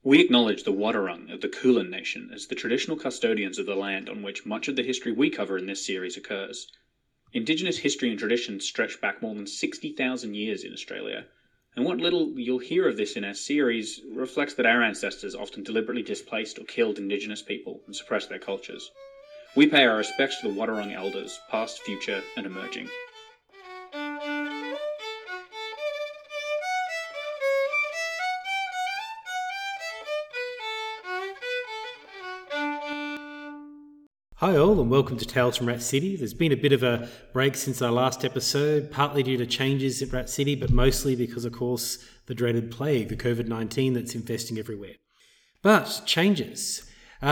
We acknowledge the Wadawurrung of the Kulin Nation as the traditional custodians of the land on which much of the history we cover in this series occurs. Indigenous history and traditions stretch back more than 60,000 years in Australia, and what little you'll hear of this in our series reflects that our ancestors often deliberately displaced or killed Indigenous people and suppressed their cultures. We pay our respects to the Wadawurrung elders, past, future, and emerging. Hi all and welcome to Tales from Rat City. There's been a bit of a break since our last episode, partly due to changes at Rat City, but mostly because, of course, the dreaded plague, the COVID-19 that's infesting everywhere. But changes.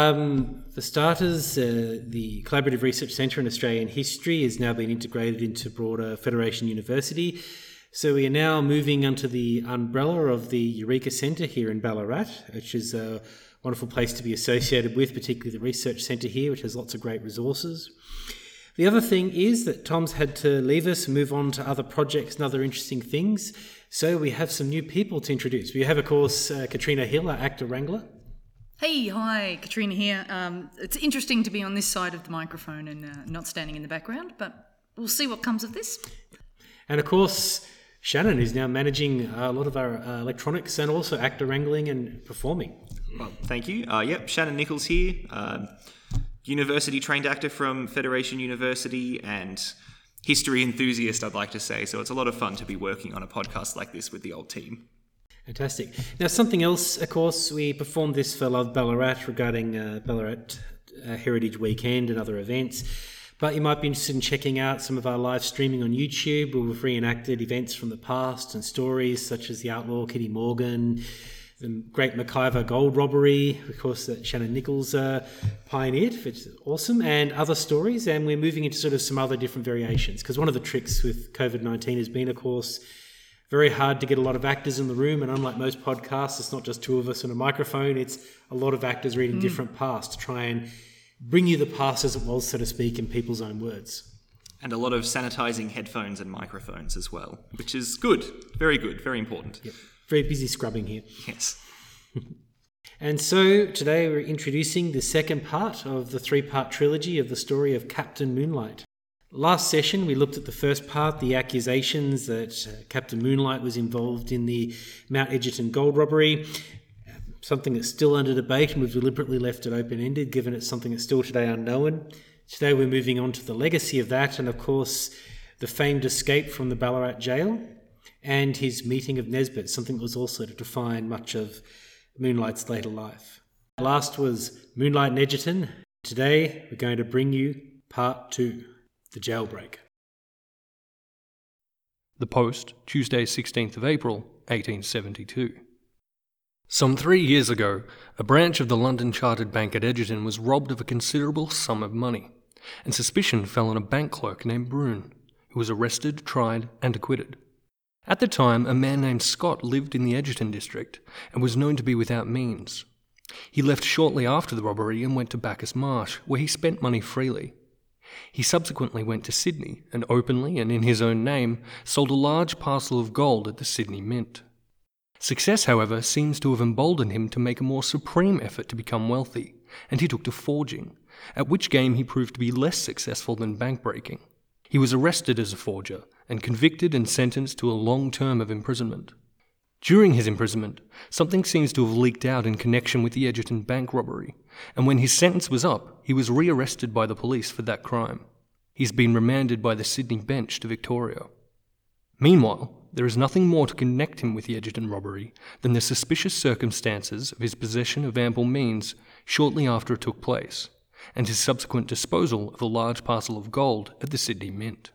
For starters, the Collaborative Research Centre in Australian History has now been integrated into broader Federation University. So we are now moving under the umbrella of the Eureka Centre here in Ballarat, which is a wonderful place to be associated with, particularly the research centre here, which has lots of great resources. The other thing is that Tom's had to leave us and move on to other projects and other interesting things. So we have some new people to introduce. We have, of course, Katrina Hill, our actor wrangler. Hey, hi, Katrina here. It's interesting to be on this side of the microphone and not standing in the background, but we'll see what comes of this. And of course, Shannon is now managing a lot of our electronics and also actor wrangling and performing. Well, thank you. Shannon Nichols here, university-trained actor from Federation University and history enthusiast, I'd like to say. So it's a lot of fun to be working on a podcast like this with the old team. Fantastic. Now, something else, of course, we performed this for Love Ballarat regarding Ballarat Heritage Weekend and other events. But you might be interested in checking out some of our live streaming on YouTube, where we've reenacted events from the past and stories such as the outlaw Kitty Morgan, the Great McIver gold robbery, of course, that Shannon Nichols pioneered, which is awesome, and other stories. And we're moving into sort of some other different variations, because one of the tricks with COVID-19 has been, of course, very hard to get a lot of actors in the room. And unlike most podcasts, it's not just two of us and a microphone. It's a lot of actors reading different past to try and bring you the past as it was, so to speak, in people's own words. And a lot of sanitising headphones and microphones as well, which is good, very important. Yep. Very busy scrubbing here. Yes. And so today we're introducing the second part of the three-part trilogy of the story of Captain Moonlight. Last session we looked at the first part, the accusations that Captain Moonlight was involved in the Mount Egerton gold robbery, something that's still under debate, and we've deliberately left it open-ended given it's something that's still today unknown. Today we're moving on to the legacy of that and, of course, the famed escape from the Ballarat jail and his meeting of Nesbitt, something that was also to define much of Moonlight's later life. Last was Moonlight and Egerton. Today we're going to bring you part 2, the jailbreak. The Post, Tuesday 16th of April, 1872. Some 3 years ago, a branch of the London Chartered Bank at Egerton was robbed of a considerable sum of money, and suspicion fell on a bank clerk named Brune, who was arrested, tried, and acquitted. At the time, a man named Scott lived in the Egerton district and was known to be without means. He left shortly after the robbery and went to Bacchus Marsh, where he spent money freely. He subsequently went to Sydney and openly, and in his own name, sold a large parcel of gold at the Sydney Mint. Success, however, seems to have emboldened him to make a more supreme effort to become wealthy, and he took to forging, at which game he proved to be less successful than bank breaking. He was arrested as a forger and convicted and sentenced to a long term of imprisonment. During his imprisonment, something seems to have leaked out in connection with the Egerton bank robbery, and when his sentence was up, he was rearrested by the police for that crime. He's been remanded by the Sydney bench to Victoria. Meanwhile, there is nothing more to connect him with the Egerton robbery than the suspicious circumstances of his possession of ample means shortly after it took place, and his subsequent disposal of a large parcel of gold at the Sydney Mint.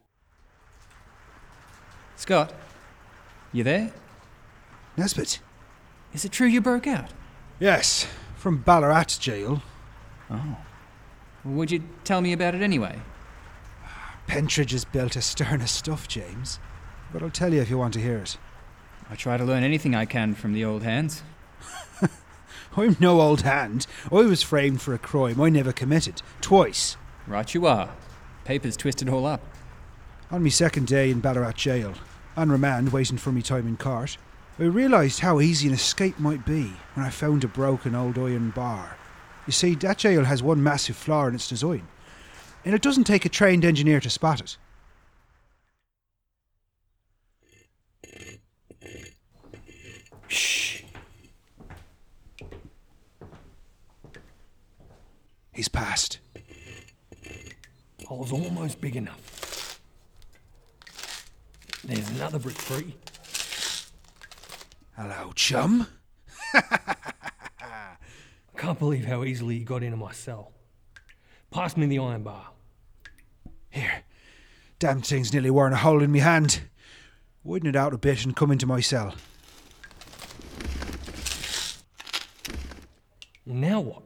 Scott, you there? Nesbitt? Is it true you broke out? Yes, from Ballarat jail. Oh. Would you tell me about it anyway? Pentridge has built a stern of stuff, James. But I'll tell you if you want to hear it. I try to learn anything I can from the old hands. I'm no old hand. I was framed for a crime I never committed. Twice. Right you are. Papers twisted all up. On me second day in Ballarat jail. On remand, waiting for me time in court. I realised how easy an escape might be when I found a broken old iron bar. You see, that jail has one massive flaw in its design, and it doesn't take a trained engineer to spot it. Shh. He's passed. Hole's almost big enough. There's another brick free. Hello, chum. I can't believe how easily he got into my cell. Pass me the iron bar. Here. Damn thing's nearly worn a hole in me hand. Widen it out a bit and come into my cell. Now what?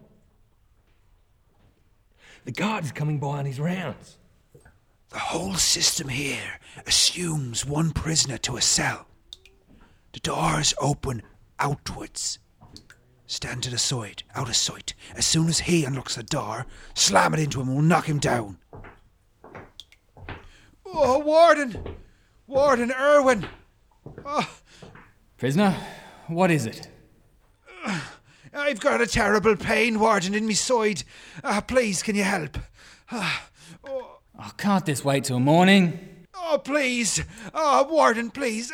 The guard is coming by on his rounds. The whole system here assumes one prisoner to a cell. The doors open outwards. Stand to the side, out of sight. As soon as he unlocks the door, slam it into him and we'll knock him down. Oh, Warden! Warden Irwin! Oh. Prisoner, what is it? I've got a terrible pain, Warden, in me side. Please, can you help? Oh, can't this wait till morning? Oh, please. Oh, Warden, please.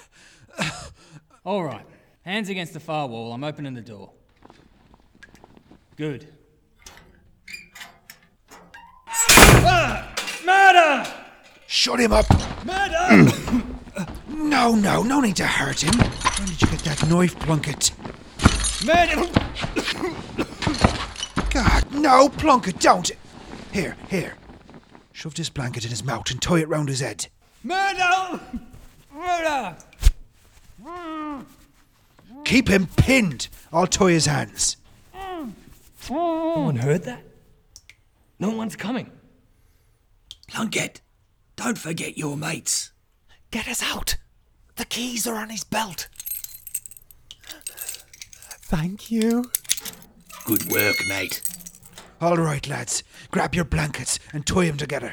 All right. Hands against the far wall. I'm opening the door. Good. Murder! Shut him up. Murder! No need to hurt him. When did you get that knife, Plunkett? Murder! God, no, Plunkett, don't. Here. Shove this blanket in his mouth and tie it round his head. Murder! Murder! Keep him pinned. I'll tie his hands. No one heard that? No one's coming. Plunkett, don't forget your mates. Get us out. The keys are on his belt. Thank you. Good work, mate. All right, lads. Grab your blankets and tie him together.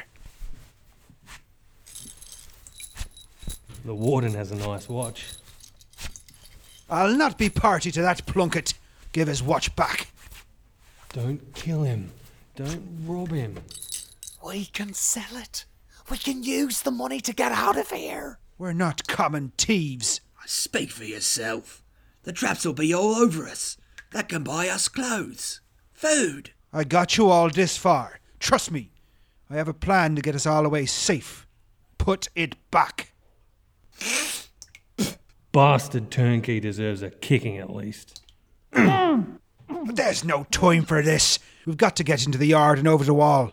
The warden has a nice watch. I'll not be party to that, Plunkett. Give his watch back. Don't kill him. Don't rob him. We can sell it. We can use the money to get out of here. We're not common thieves. Speak for yourself. The traps will be all over us. That can buy us clothes, food. I got you all this far. Trust me. I have a plan to get us all away safe. Put it back. Bastard turnkey deserves a kicking at least. But there's no time for this. We've got to get into the yard and over the wall.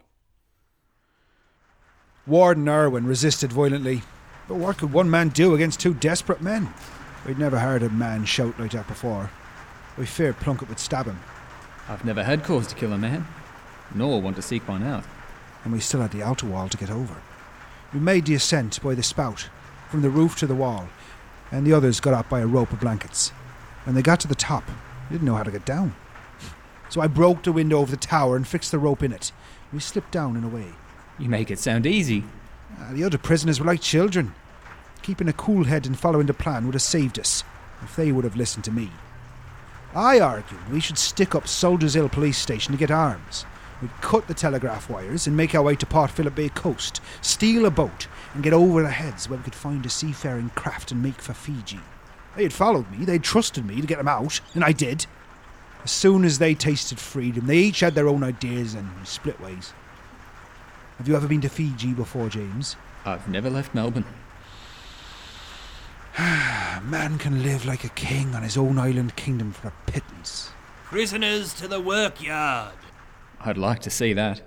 Warden Irwin resisted violently. But what could one man do against two desperate men? I'd never heard a man shout like that before. I feared Plunkett would stab him. I've never had cause to kill a man, nor want to seek one out. And we still had the outer wall to get over. We made the ascent by the spout, from the roof to the wall, and the others got up by a rope of blankets. When they got to the top, they didn't know how to get down. So I broke the window of the tower and fixed the rope in it. We slipped down and away. You make it sound easy. The other prisoners were like children. Keeping a cool head and following the plan would have saved us, if they would have listened to me. I argued we should stick up Soldiers Hill police station to get arms. We'd cut the telegraph wires and make our way to Port Phillip Bay coast, steal a boat and get over their heads where we could find a seafaring craft and make for Fiji. They had followed me, they'd trusted me to get them out, and I did. As soon as they tasted freedom, they each had their own ideas and split ways. Have you ever been to Fiji before, James? I've never left Melbourne. A man can live like a king on his own island kingdom for a pittance. Prisoners to the workyard. I'd like to see that.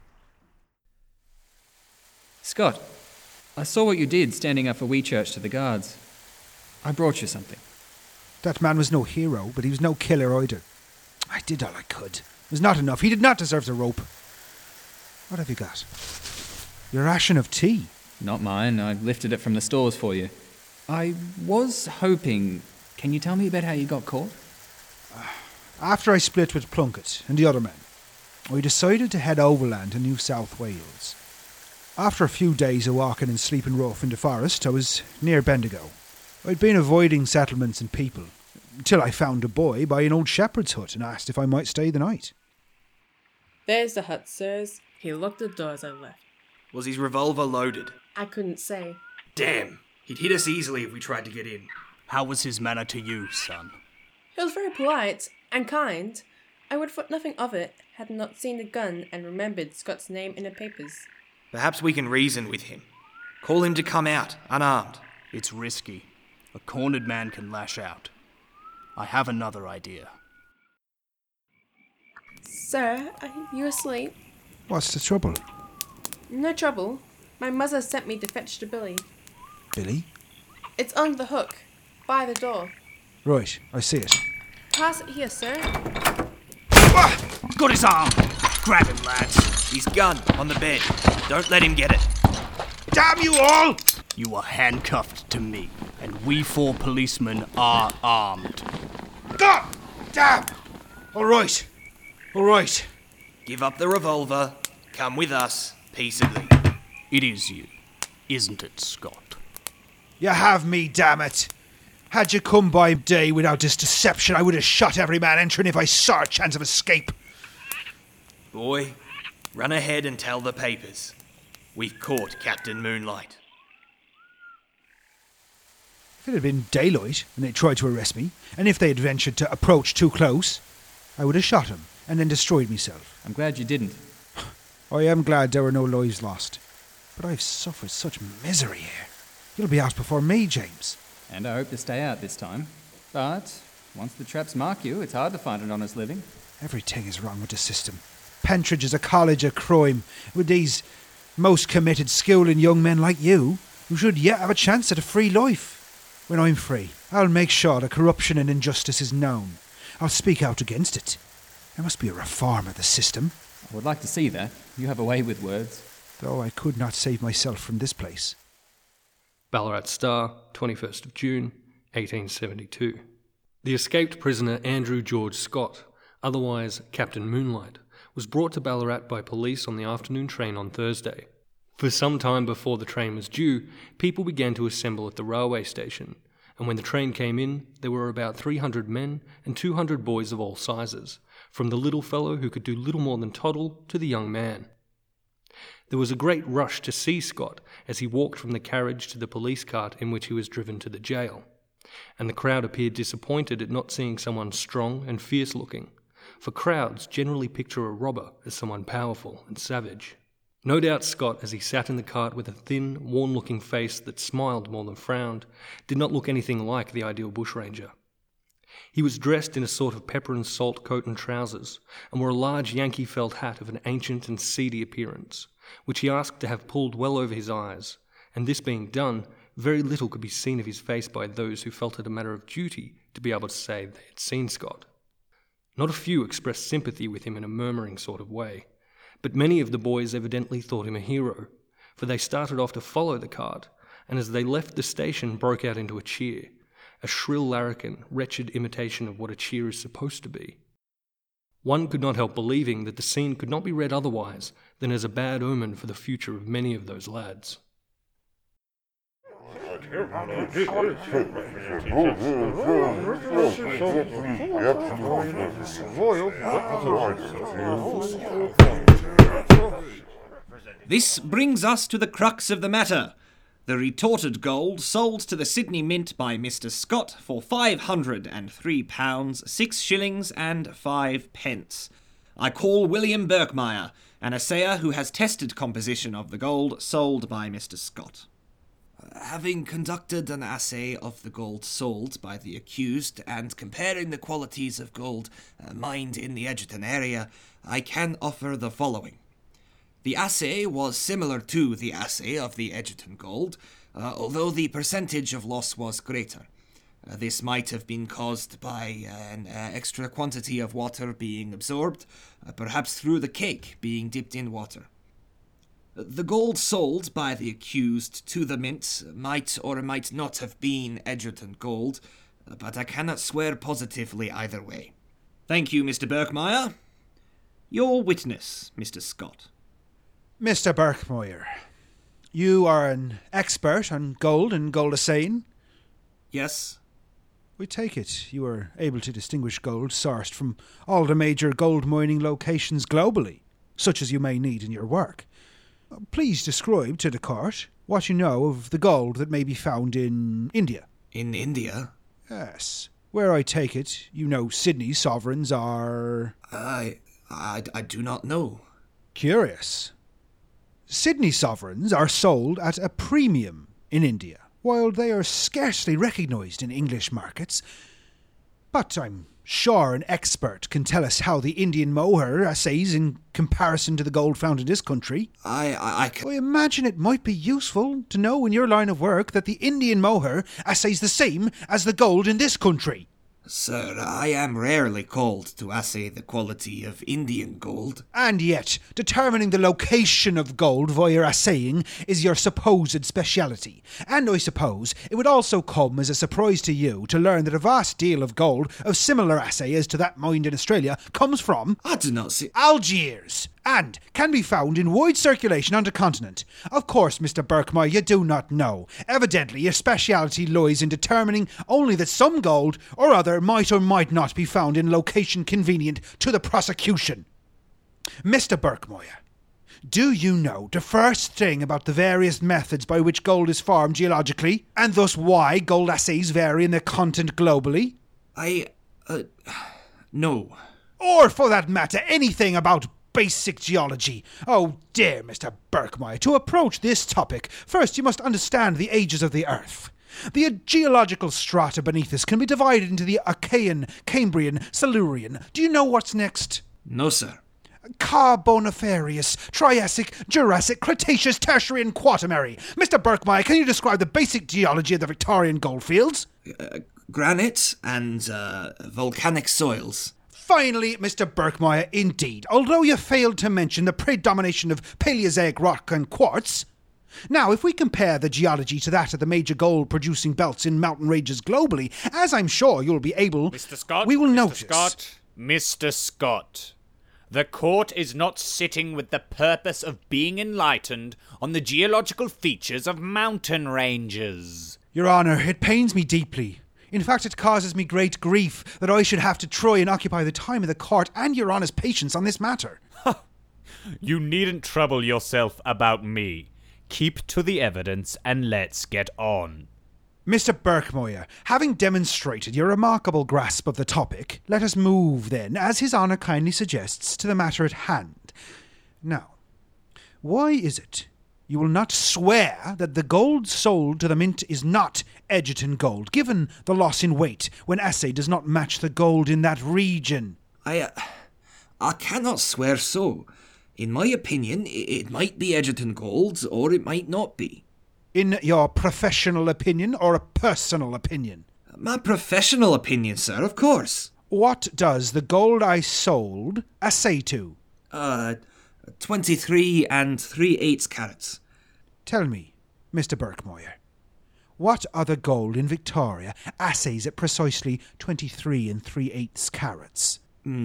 Scott, I saw what you did standing up for We Church to the guards. I brought you something. That man was no hero, but he was no killer either. I did all I could. It was not enough. He did not deserve the rope. What have you got? Your ration of tea. Not mine. I lifted it from the stores for you. I was hoping... Can you tell me about how you got caught? After I split with Plunkett and the other men, we decided to head overland to New South Wales. After a few days of walking and sleeping rough in the forest, I was near Bendigo. I'd been avoiding settlements and people, till I found a boy by an old shepherd's hut and asked if I might stay the night. There's the hut, sirs. He locked the door as I left. Was his revolver loaded? I couldn't say. Damn, he'd hit us easily if we tried to get in. How was his manner to you, son? He was very polite and kind. I would have thought nothing of it had I not seen the gun and remembered Scott's name in the papers. Perhaps we can reason with him. Call him to come out, unarmed. It's risky. A cornered man can lash out. I have another idea. Sir, are you asleep? What's the trouble? No trouble. My mother sent me to fetch the billy. Billy? It's on the hook, by the door. Right, I see it. Pass it here, sir. Got his arm! Grab him, lads. His gun on the bed. Don't let him get it. Damn you all! You are handcuffed to me, and we 4 policemen are armed. God damn! All right. Give up the revolver. Come with us, peaceably. It is you, isn't it, Scott? You have me, damn it. Had you come by day without this deception, I would have shot every man entering if I saw a chance of escape. Boy, run ahead and tell the papers. We've caught Captain Moonlight. If it had been daylight and they tried to arrest me, and if they had ventured to approach too close, I would have shot him and then destroyed myself. I'm glad you didn't. I am glad there were no lives lost. But I've suffered such misery here. You'll be out before me, James. And I hope to stay out this time. But once the traps mark you, it's hard to find an honest living. Everything is wrong with the system. Pentridge is a college of crime, with these most committed, schooling young men like you, who should yet have a chance at a free life. When I'm free, I'll make sure that corruption and injustice is known. I'll speak out against it. There must be a reform of the system. I would like to see that. You have a way with words. Though I could not save myself from this place. Ballarat Star, 21st of June, 1872. The escaped prisoner Andrew George Scott, otherwise Captain Moonlight, was brought to Ballarat by police on the afternoon train on Thursday. For some time before the train was due, people began to assemble at the railway station, and when the train came in, there were about 300 men and 200 boys of all sizes, from the little fellow who could do little more than toddle to the young man. There was a great rush to see Scott as he walked from the carriage to the police cart in which he was driven to the jail, and the crowd appeared disappointed at not seeing someone strong and fierce-looking, for crowds generally picture a robber as someone powerful and savage. No doubt Scott, as he sat in the cart with a thin, worn-looking face that smiled more than frowned, did not look anything like the ideal bushranger. He was dressed in a sort of pepper and salt coat and trousers, and wore a large Yankee felt hat of an ancient and seedy appearance, which he asked to have pulled well over his eyes, and this being done, very little could be seen of his face by those who felt it a matter of duty to be able to say they had seen Scott. Not a few expressed sympathy with him in a murmuring sort of way, but many of the boys evidently thought him a hero, for they started off to follow the cart, and as they left the station broke out into a cheer, a shrill larrikin, wretched imitation of what a cheer is supposed to be. One could not help believing that the scene could not be read otherwise than as a bad omen for the future of many of those lads. This brings us to the crux of the matter. The retorted gold sold to the Sydney Mint by Mr. Scott for £503, 6 shillings and 5 pence. I call William Birkmeyer, an assayer who has tested composition of the gold sold by Mr. Scott. Having conducted an assay of the gold sold by the accused and comparing the qualities of gold mined in the Egerton area, I can offer the following. The assay was similar to the assay of the Egerton gold, although the percentage of loss was greater. This might have been caused by an extra quantity of water being absorbed, perhaps through the cake being dipped in water. The gold sold by the accused to the mint might or might not have been Egerton gold, but I cannot swear positively either way. Thank you, Mr. Birkmeyer. Your witness, Mr. Scott. Mr. Birkmeyer, you are an expert on gold and gold assaying? Yes? We take it you are able to distinguish gold sourced from all the major gold mining locations globally, such as you may need in your work. Please describe to the court what you know of the gold that may be found in India. In India? Yes. Where I take it, you know Sydney's sovereigns are... I do not know. Curious. Sydney sovereigns are sold at a premium in India, while they are scarcely recognised in English markets. But I'm sure an expert can tell us how the Indian moher assays in comparison to the gold found in this country. I imagine it might be useful to know in your line of work that the Indian moher assays the same as the gold in this country. Sir, I am rarely called to assay the quality of Indian gold. And yet, determining the location of gold via assaying is your supposed speciality. And I suppose it would also come as a surprise to you to learn that a vast deal of gold of similar assay as to that mined in Australia comes from... I do not see... Algiers! And can be found in wide circulation on the continent. Of course, Mr. Birkmeyer, you do not know. Evidently, your speciality lies in determining only that some gold or other might or might not be found in location convenient to the prosecution. Mr. Birkmeyer, do you know the first thing about the various methods by which gold is formed geologically, and thus why gold assays vary in their content globally? No. Or, for that matter, anything about basic geology. Oh dear, Mr. Birkmeyer, to approach this topic, first you must understand the ages of the Earth. The geological strata beneath us can be divided into the Archean, Cambrian, Silurian. Do you know what's next? No, sir. Carboniferous, Triassic, Jurassic, Cretaceous, Tertiary and Quaternary. Mr. Birkmeyer, can you describe the basic geology of the Victorian goldfields? Granite and volcanic soils. Finally, Mr. Birkmeyer, indeed, although you failed to mention the predomination of Paleozoic rock and quartz. Now, if we compare the geology to that of the major gold-producing belts in mountain ranges globally, as I'm sure you'll be able... Mr. Scott, we will notice... Mr. Scott, the court is not sitting with the purpose of being enlightened on the geological features of mountain ranges. Your Honour, it pains me deeply. In fact, it causes me great grief that I should have to try and occupy the time of the court and your Honour's patience on this matter. You needn't trouble yourself about me. Keep to the evidence and let's get on. Mr. Birkmeyer, having demonstrated your remarkable grasp of the topic, let us move then, as His Honour kindly suggests, to the matter at hand. Now, why is it you will not swear that the gold sold to the mint is not Egerton gold, given the loss in weight when assay does not match the gold in that region? I cannot swear so. In my opinion, it might be Egerton gold, or it might not be. In your professional opinion, or a personal opinion? My professional opinion, sir, of course. What does the gold I sold assay to? 23 and 3/8 carats. Tell me, Mr. Birkmeyer, what other gold in Victoria assays at precisely 23 and 3/8 carats?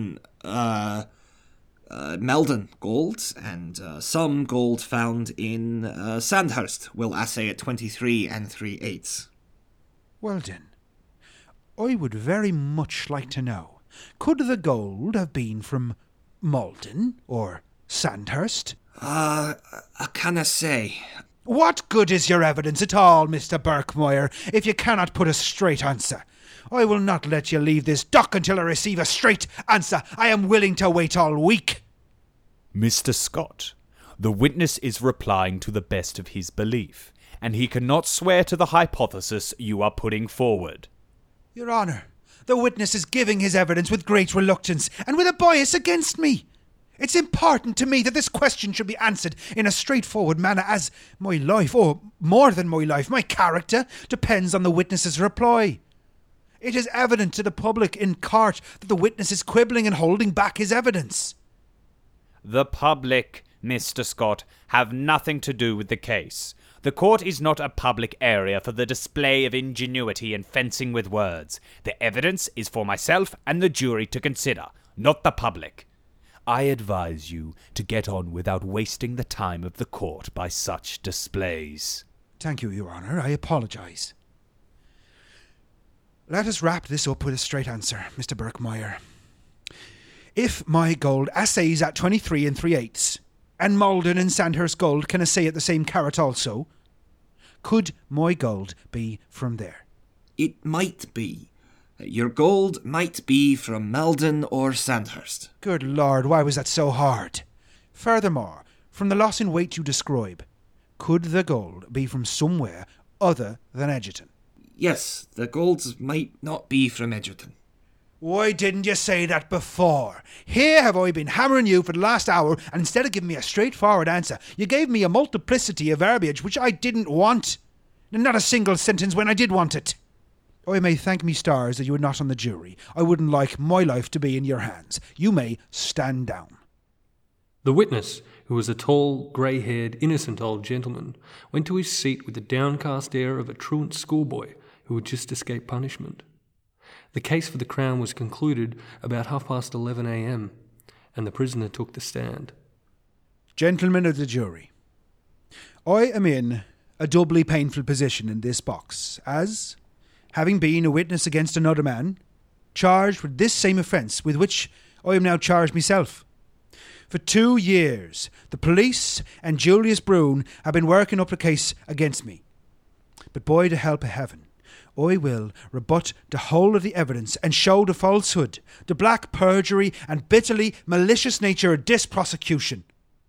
Meldon gold, and some gold found in Sandhurst will assay at 23 and 3/8. Well then, I would very much like to know, could the gold have been from Malden or Sandhurst? I cannot say. What good is your evidence at all, Mr. Birkmeyer, if you cannot put a straight answer? I will not let you leave this dock until I receive a straight answer. I am willing to wait all week. Mr. Scott, the witness is replying to the best of his belief, and he cannot swear to the hypothesis you are putting forward. Your Honour, the witness is giving his evidence with great reluctance and with a bias against me. It's important to me that this question should be answered in a straightforward manner, as my life, or more than my life, my character, depends on the witness's reply. It is evident to the public in court that the witness is quibbling and holding back his evidence. The public, Mr. Scott, have nothing to do with the case. The court is not a public area for the display of ingenuity and fencing with words. The evidence is for myself and the jury to consider, not the public. I advise you to get on without wasting the time of the court by such displays. Thank you, Your Honour. I apologise. Let us wrap this up with a straight answer, Mr. Birkmeyer. If my gold assays at 23 3/8, and Malden and Sandhurst gold can assay at the same carat also, could my gold be from there? It might be. Your gold might be from Malden or Sandhurst. Good Lord, why was that so hard? Furthermore, from the loss in weight you describe, could the gold be from somewhere other than Egerton? Yes, the golds might not be from Egerton. Why didn't you say that before? Here have I been hammering you for the last hour, and instead of giving me a straightforward answer, you gave me a multiplicity of verbiage which I didn't want. And not a single sentence when I did want it. I may thank me stars that you were not on the jury. I wouldn't like my life to be in your hands. You may stand down. The witness, who was a tall, grey-haired, innocent old gentleman, went to his seat with the downcast air of a truant schoolboy who had just escaped punishment. The case for the Crown was concluded about 11:30 a.m, and the prisoner took the stand. Gentlemen of the jury, I am in a doubly painful position in this box, as, having been a witness against another man, charged with this same offence with which I am now charged myself. For 2 years, the police and Julius Brune have been working up the case against me. But by the help of heaven, I will rebut the whole of the evidence and show the falsehood, the black perjury and bitterly malicious nature of this prosecution.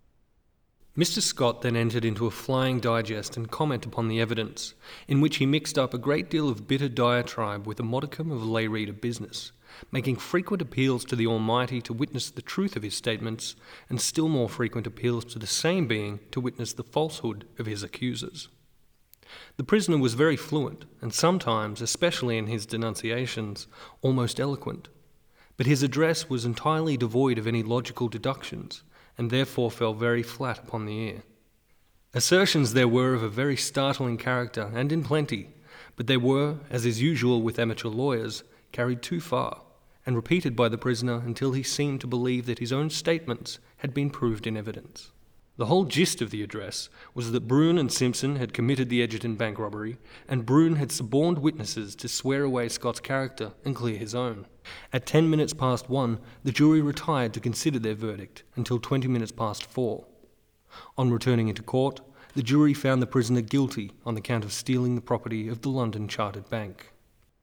Mr. Scott then entered into a flying digest and comment upon the evidence, in which he mixed up a great deal of bitter diatribe with a modicum of lay reader business, making frequent appeals to the Almighty to witness the truth of his statements, and still more frequent appeals to the same being to witness the falsehood of his accusers. The prisoner was very fluent, and sometimes, especially in his denunciations, almost eloquent, but his address was entirely devoid of any logical deductions, and therefore fell very flat upon the ear. Assertions there were of a very startling character, and in plenty, but they were, as is usual with amateur lawyers, carried too far, and repeated by the prisoner until he seemed to believe that his own statements had been proved in evidence. The whole gist of the address was that Brune and Simpson had committed the Egerton bank robbery, and Brune had suborned witnesses to swear away Scott's character and clear his own. At 1:10 the jury retired to consider their verdict until 4:20. On returning into court, the jury found the prisoner guilty on the count of stealing the property of the London Chartered Bank.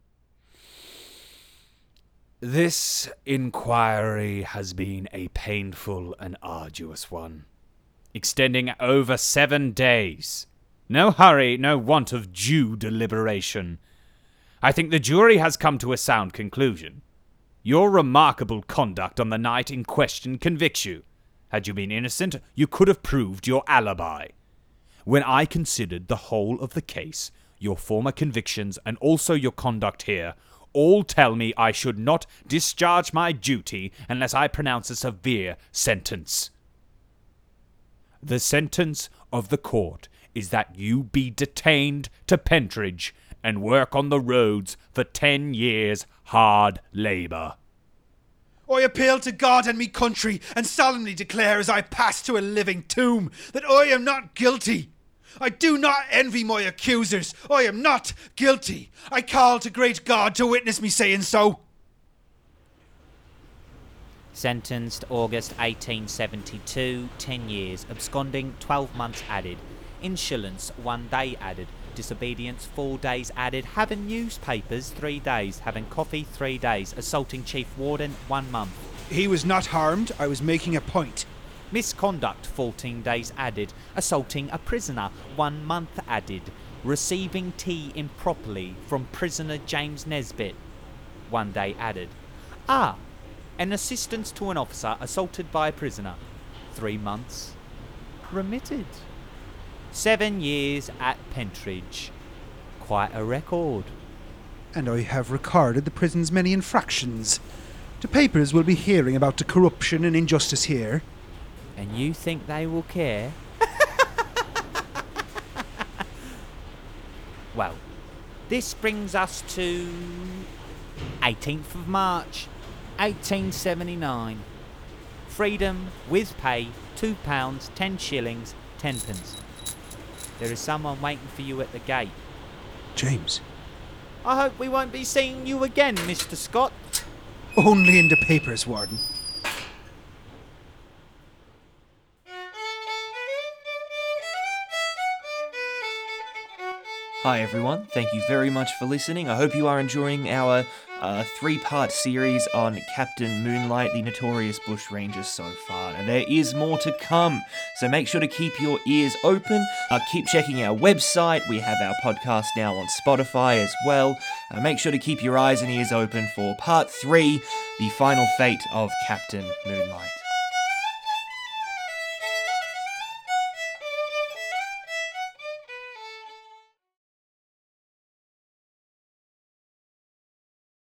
This inquiry has been a painful and arduous one, extending over 7 days. No hurry, no want of due deliberation. I think the jury has come to a sound conclusion. Your remarkable conduct on the night in question convicts you. Had you been innocent, you could have proved your alibi. When I considered the whole of the case, your former convictions and also your conduct here, all tell me I should not discharge my duty unless I pronounce a severe sentence. The sentence of the court is that you be detained to Pentridge and work on the roads for 10 years hard labour. I appeal to God and me country and solemnly declare as I pass to a living tomb that I am not guilty. I do not envy my accusers. I am not guilty. I call to great God to witness me saying so. Sentenced August 1872, 10 years, absconding 12 months added, insolence 1 day added, disobedience 4 days added, having newspapers 3 days, having coffee 3 days, assaulting chief warden 1 month. He was not harmed, I was making a point. Misconduct 14 days added, assaulting a prisoner 1 month added, receiving tea improperly from prisoner James Nesbitt 1 day added. An assistance to an officer assaulted by a prisoner 3 months remitted. 7 years at Pentridge. Quite a record. And I have recorded the prison's many infractions. The papers will be hearing about the corruption and injustice here. And you think they will care? Well, this brings us to 18th of March, 1879. Freedom with pay, £2, 10 shillings, 10 pence. There is someone waiting for you at the gate. James. I hope we won't be seeing you again, Mr. Scott. Only in the papers, Warden. Hi everyone, thank you very much for listening. I hope you are enjoying our three-part series on Captain Moonlight, the notorious bushranger so far. And there is more to come, so make sure to keep your ears open. Keep checking our website. We have our podcast now on Spotify as well. Make sure to keep your eyes and ears open for part 3, the final fate of Captain Moonlight.